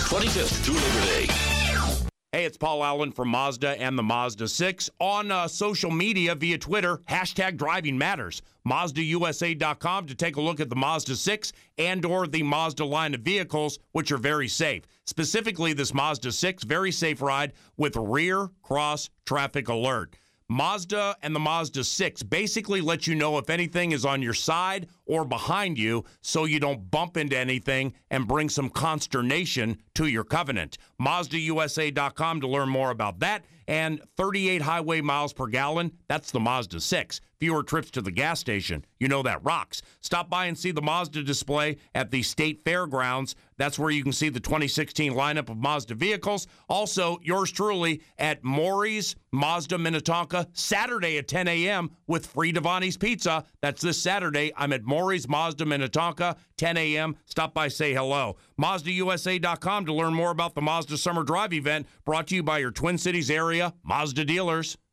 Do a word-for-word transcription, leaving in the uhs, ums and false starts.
twenty-fifth to Labor Day. Hey, it's Paul Allen from Mazda and the Mazda six. On uh, social media via Twitter, hashtag Driving Matters. Mazda U S A dot com to take a look at the Mazda six and or the Mazda line of vehicles, which are very safe. Specifically, this Mazda six, very safe ride with rear cross traffic alert. Mazda and the Mazda six basically let you know if anything is on your side or behind you so you don't bump into anything and bring some consternation to your Covenant. Mazda U S A dot com to learn more about that. And thirty-eight highway miles per gallon, that's the Mazda six. Fewer trips to the gas station, you know that rocks. Stop by and see the Mazda display at the State Fairgrounds. That's where you can see the twenty sixteen lineup of Mazda vehicles. Also, yours truly at Maury's Mazda Minnetonka, Saturday at ten a.m. with free Devani's Pizza. That's this Saturday. I'm at Maury's Mazda Minnetonka, ten a.m. Stop by, say hello. Mazda U S A dot com to learn more about the Mazda Summer Drive event, brought to you by your Twin Cities area Mazda dealers.